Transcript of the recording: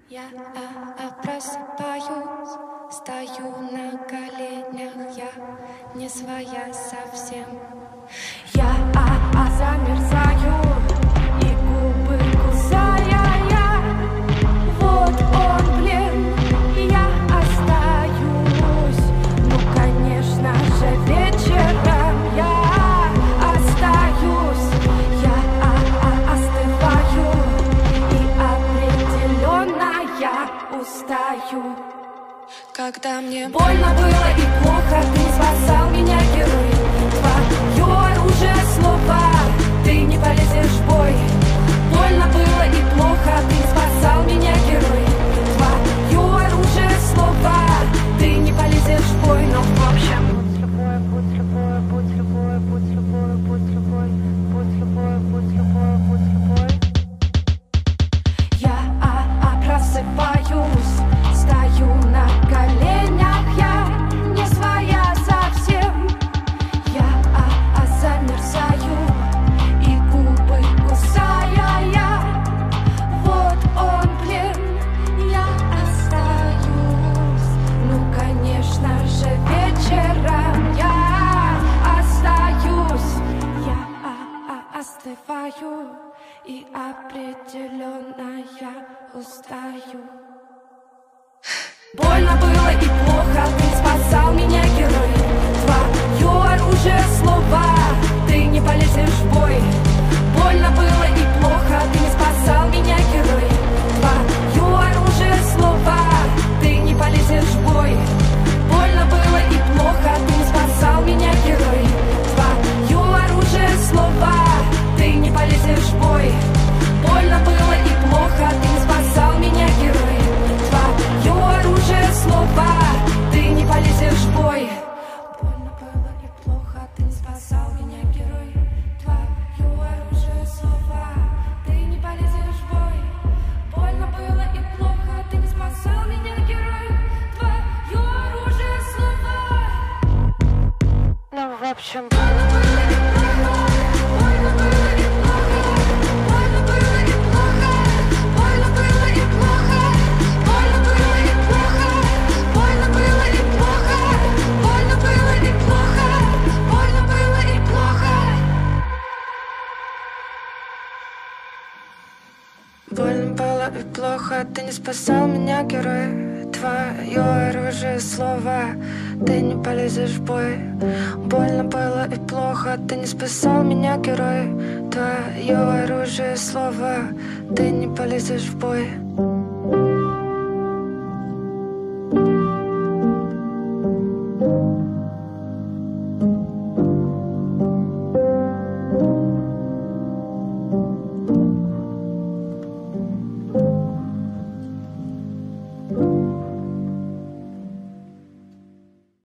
Я просыпаюсь, стою на коленях, я не своя совсем. Я замерзаю, и губы кусая я. Вот он, блин, я остаюсь. Ну, конечно же, вечером я остаюсь. Я остываю, и определенно я устаю. Когда мне больно было и плохо, ты спасал меня, герой. Твое оружие слова, ты не полезешь в бой. Больно было и плохо, ты спасал меня, герой. Твое оружие слова, ты не полезешь в бой. Но в общем, будь любой, будь любой, будь любой, будь любой, будь любой, будь любой, будь любой, будь любой. Я просыпаюсь, стою на коленях, я не своя совсем. Я замерзаю, и губы кусая я. Вот он, блин, я остаюсь. Ну, конечно же, вечером я остаюсь. Я остываю, и определенно я устаю. Больно было и плохо, ты спасал меня, герой. Твое оружие слова, ты не полезешь в бой. Больно было и плохо, ты не спасал меня, герой. Твое оружие слова, ты не полезешь в бой. Больно было и плохо, ты не спасал меня, герой. Твое оружие слова, ты не полезешь в бой. Больно было и плохо, ты не спасал меня, герой. Твое оружие слова, ты не полезешь в бой. Больно было и плохо, ты не спасал меня, герой. Твое оружие слова, ты не полезешь в бой. Больно было и плохо, ты не спасал меня, герой. Твое оружие слова. Ну, в общем, больно было и плохо, больно было и плохо, больно было и плохо, больно было и плохо, больно было и плохо, больно было и плохо, больно было и плохо, больно было и плохо. Больно было и плохо, ты не спасал меня, герой. Твое оружие слова, ты не полезешь в бой. Больно было и плохо, ты не спасал меня, герой. Твое оружие слова, ты не полезешь в бой.